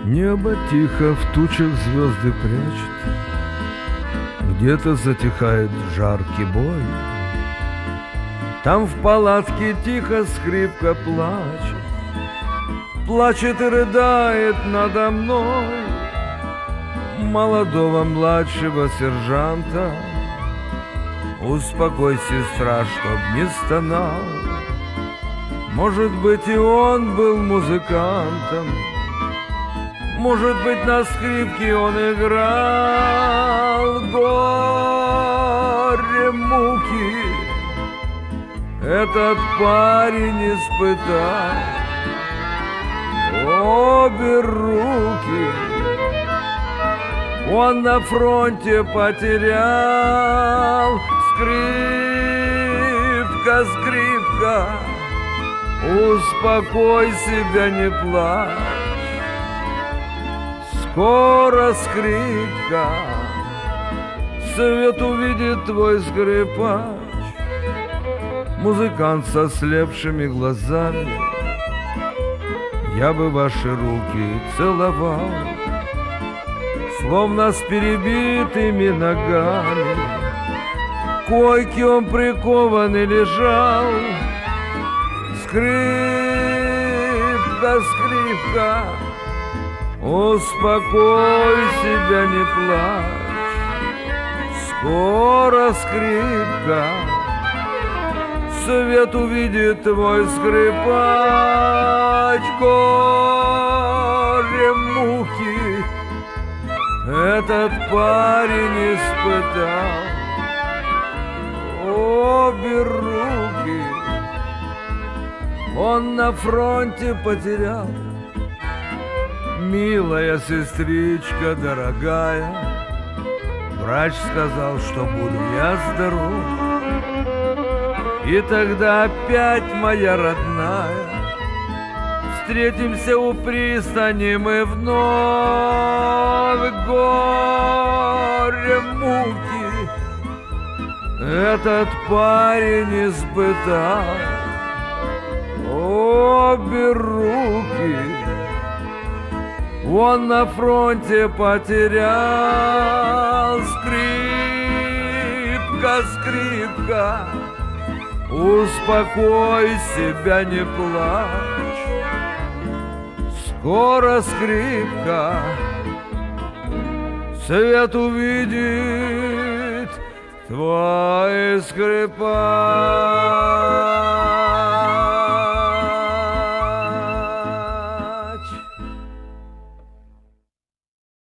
Небо тихо в тучах звезды прячет, где-то затихает жаркий бой. Там в палатке тихо скрипка плачет, плачет и рыдает надо мной. Молодого младшего сержанта успокой, сестра, чтоб не стонал. Может быть, и он был музыкантом, может быть, на скрипке он играл. Горе, муки этот парень испытал. Обе руки он на фронте потерял. Скрипка, скрипка, успокой себя, не плачь. Скоро, скрипка, свет увидит твой скрипач. Музыкант со слепшими глазами, я бы ваши руки целовал. Словно с перебитыми ногами к койке он прикованный лежал. Скрипка, скрипка, успокой себя, не плачь. Скоро, скрипка, свет увидит твой скрипач. Горе, муки этот парень испытал. Обе руки он на фронте потерял. Милая сестричка, дорогая, врач сказал, что буду я здоров. И тогда опять, моя родная, встретимся у пристани мы вновь. Горе, муки этот парень испытал. Обе руки он на фронте потерял. Скрипка, скрипка, успокой себя, не плачь. Скоро, скрипка, свет увидит твой скрипач.